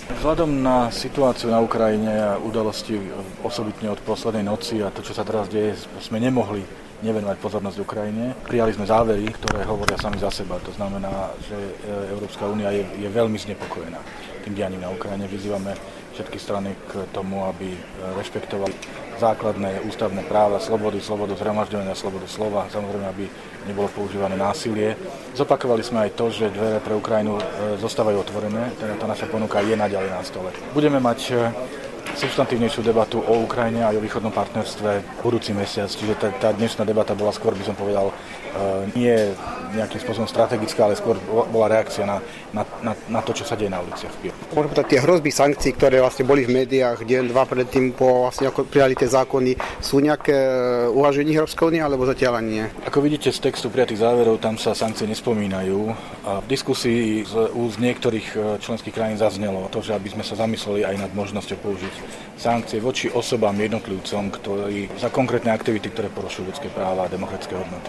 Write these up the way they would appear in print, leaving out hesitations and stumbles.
Vzhľadom na situáciu na Ukrajine a udalosti osobitne od poslednej noci a to, čo sa teraz deje, sme nemohli nevenovať pozornosť Ukrajine. Prijali sme závery, ktoré hovoria sami za seba. To znamená, že Európska únia je veľmi znepokojená tým dianím na Ukrajine. Vyzývame všetky strany k tomu, aby rešpektovali základné ústavné práva, slobodu zhromažďovania, slobodu slova, samozrejme, aby nebolo používané násilie. Zopakovali sme aj to, že dvere pre Ukrajinu zostávajú otvorené, teda tá naša ponuka je naďalej na stole. Budeme mať substantívnejšiu debatu o Ukrajine a o východnom partnerstve budúci mesiac, čiže tá dnešná debata bola skôr, by som povedal, nie nejakým spôsobom strategická, ale skôr bola reakcia na to, čo sa deje na uliciach. Môžem povedať, tie hrozby sankcií, ktoré vlastne boli v médiách deň, dva predtým, vlastne ako prijali tie zákony, sú nejaké uvaženie Európskej únie, alebo zatiaľ nie? Ako vidíte z textu prijatých záverov, tam sa sankcie nespomínajú. A v diskusii z niektorých členských krajín zaznelo to, že aby sme sa zamysleli aj nad možnosťou použiť sankcie voči osobám, jednotlivcom, ktorí za konkrétne aktivity, ktoré porušujú ľudské práva a demokratické hodnoty.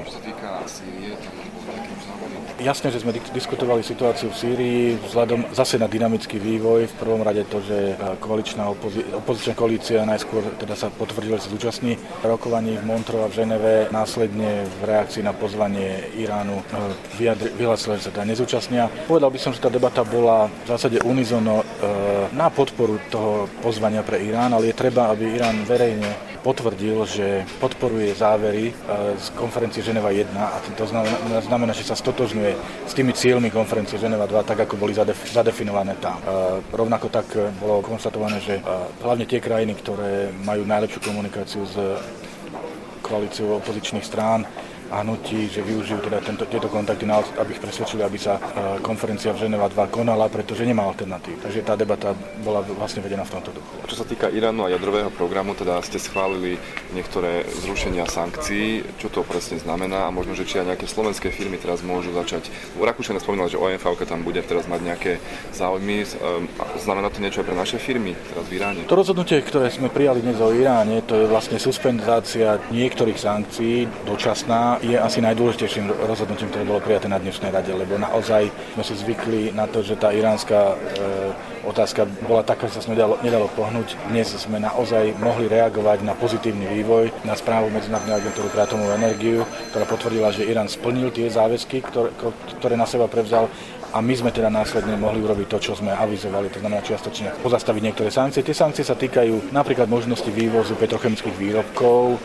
Jasne, že sme diskutovali situáciu v Sýrii vzhľadom zase na dynamický vývoj. V prvom rade to, že opozičná koalícia najskôr teda sa potvrdila, že sa zúčastní rokovaní v Montreux a v Ženeve. Následne v reakcii na pozvanie Iránu vyhlásila, že sa teda nezúčastnia. Povedal by som, že tá debata bola v zásade unizono na podporu toho pozvania pre Irán, ale je treba, aby Irán verejne potvrdil, že podporuje závery z konferencie Ženeva 1 a to znamená, že sa stotožňuje s tými cieľmi konferencie Ženeva 2, tak ako boli zadefinované tam. Rovnako tak bolo konštatované, že hlavne tie krajiny, ktoré majú najlepšiu komunikáciu s koalíciou opozičných strán a hnutí, že využijú teda tieto kontakty, aby ich presvedčili, aby sa konferencia v Ženeva 2 konala, pretože nemá alternatív. Takže tá debata bola vlastne vedená v tomto duchu. Čo sa týka Iránu a jadrového programu, teda ste schválili niektoré zrušenia sankcií. Čo to presne znamená a možno, že či aj nejaké slovenské firmy teraz môžu začať. Rakúšan spomínal, že OMV tam bude teraz mať nejaké záujmy. Znamená to niečo aj pre naše firmy teraz v Iráne? To rozhodnutie, ktoré sme prijali dnes o Iráne, to je vlastne suspenzácia niektorých sankcií dočasná. Je asi najdôležitejším rozhodnutím, ktoré bolo prijaté na dnešnej rade, lebo naozaj sme si zvykli na to, že tá iránska otázka bola taká, že sa nedalo pohnúť. Dnes sme naozaj mohli reagovať na pozitívny vývoj, na správu Medzinárodnej agentúry pre atómovú energiu, ktorá potvrdila, že Irán splnil tie záväzky, ktoré na seba prevzal. A my sme teda následne mohli urobiť to, čo sme avizovali, to znamená čiastočne pozastaviť niektoré sankcie. Tie sankcie sa týkajú napríklad možnosti vývozu petrochemických výrobkov,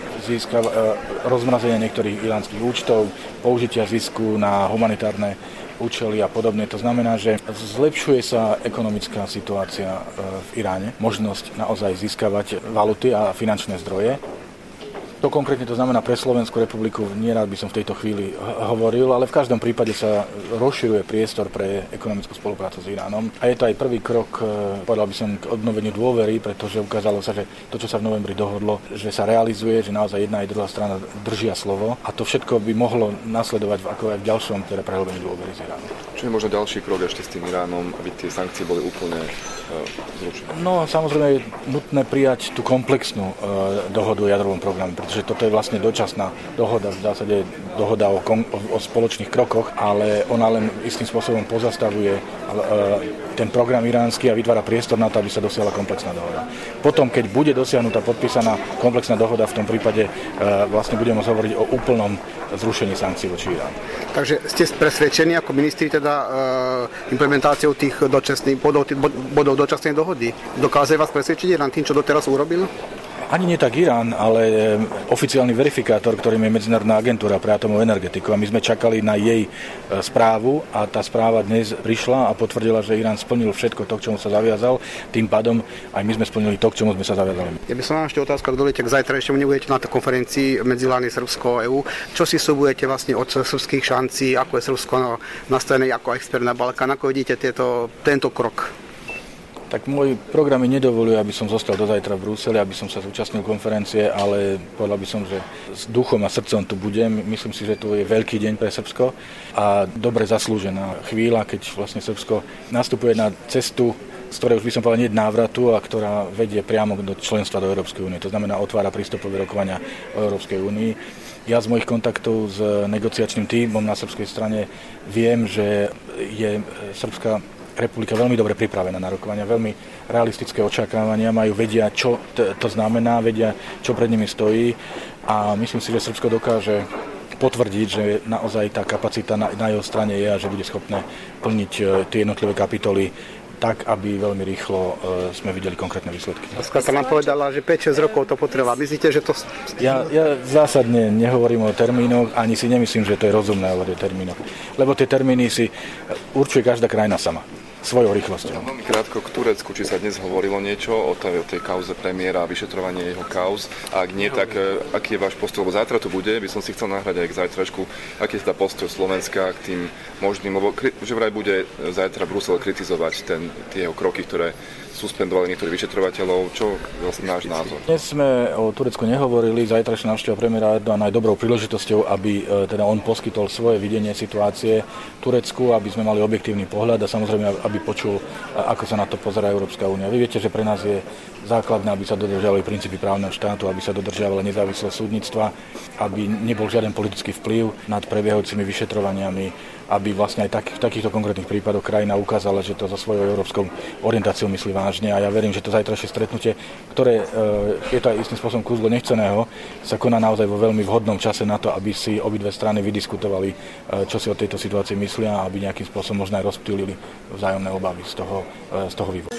rozmrazenia niektorých iránskych účtov, použitia zisku na humanitárne účely a podobne. To znamená, že zlepšuje sa ekonomická situácia v Iráne, možnosť naozaj získavať valuty a finančné zdroje. To konkrétne to znamená pre Slovenskú republiku, nerád by som v tejto chvíli hovoril, ale v každom prípade sa rozširuje priestor pre ekonomickú spoluprácu s Iránom. A je to aj prvý krok, povedal by som, k obnoveniu dôvery, pretože ukázalo sa, že to, čo sa v novembri dohodlo, že sa realizuje, že naozaj jedna aj druhá strana držia slovo a to všetko by mohlo nasledovať ako aj v ďalšom teda prehlbení dôvery s Iránom. Čo je možno ďalší krok ešte s tým Iránom, aby tie sankcie boli úplne zrušené? No samozrejme je nutné prijať tú komplexnú dohodu o jadrovom programe, pretože toto je vlastne dočasná dohoda, v zásade dohoda o spoločných krokoch, ale ona len istým spôsobom pozastavuje ten program iránsky a vytvára priestor na to, aby sa dosiahla komplexná dohoda. Potom, keď bude dosiahnutá podpísaná komplexná dohoda, v tom prípade vlastne budeme môcť hovoriť o úplnom zrušení sankcií voči Iránu. Takže ste presvedčení ako ministri teda implementáciou tých bodov dočasnej dohody? Dokáže vás presvedčiť Irán tým, čo doteraz urobil? Ani nie tak Irán, ale oficiálny verifikátor, ktorým je Medzinárodná agentúra pre atómovú energetiku. A my sme čakali na jej správu a tá správa dnes prišla a potvrdila, že Irán splnil všetko to, k čomu sa zaviazal. Tým pádom aj my sme splnili to, k čomu sme sa zaviazali. Ja by som vám ešte otázku, ak dovolíte, k zajtrajšiemu nebudete na tej konferencii medzivládnej Srbsko a EÚ. Čo si slúbujete vlastne od srbských šancí, ako je Srbsko nastavené ako expert na Balkán, ako vidíte tento krok? Tak môj program mi nedovoluje, aby som zostal do zajtra v Bruseli, aby som sa zúčastnil konferencie, ale povedal by som, že s duchom a srdcom tu budem. Myslím si, že to je veľký deň pre Srbsko a dobre zaslúžená chvíľa, keď vlastne Srbsko nastupuje na cestu, z ktorej už by som povedal nie návratu a ktorá vedie priamo do členstva do Európskej únie. To znamená, otvára prístupové rokovania o Európskej únii. Ja z mojich kontaktov s negociačným tímom na srbskej strane viem, že je srbská republika veľmi dobre pripravená na rokovania, veľmi realistické očakávania, vedia, čo to znamená, vedia, čo pred nimi stojí a myslím si, že Srbsko dokáže potvrdiť, že naozaj tá kapacita na jeho strane je a že bude schopné plniť tie jednotlivé kapitoly tak, aby veľmi rýchlo sme videli konkrétne výsledky. Skladka nám povedala, že 5-6 rokov to potreba. Myslíte, že to... Ja zásadne nehovorím o termínoch, ani si nemyslím, že to je rozumné hovoriť o termínoch. Lebo tie termíny si určuje každá krajina sama svojou rýchlosťou. Veľmi krátko k Turecku, či sa dnes hovorilo niečo o tej kauze premiéra a vyšetrovanie jeho kauz. A ak nie, tak aký je váš postoj? Lebo zajtra tu bude, by som si chcel nahrať aj k zajtrašku, aký je teda postoj Slovenska k tým možným, lebo že vraj bude zajtra Brusel kritizovať tie jeho kroky, ktoré suspendovali niektorých vyšetrovateľov. Čo je vlastne náš názor? Dnes sme o Turecku nehovorili, zajtrajšia návšteva premiéra Erdogana je dobrou príležitosťou, aby teda on poskytol svoje videnie situácie v Turecku, aby sme mali objektívny pohľad a samozrejme, aby počul, ako sa na to pozerá Európska únia. Vy viete, že pre nás je základné, aby sa dodržiavali princípy právneho štátu, aby sa dodržiavala nezávislosť súdnictva, aby nebol žiaden politický vplyv nad prebiehajúcimi vyšetrovaniami, aby vlastne aj v takýchto konkrétnych prípadoch krajina ukázala, že to so svojou európskou orientáciou myslí vážne. A ja verím, že to zajtrajšie stretnutie, ktoré je to aj istým spôsobom kúzlo nechceného, sa koná naozaj vo veľmi vhodnom čase na to, aby si obidve strany vydiskutovali, čo si o tejto situácii myslia a aby nejakým spôsobom možno aj rozptýlili vzájomné obavy z toho vývoja.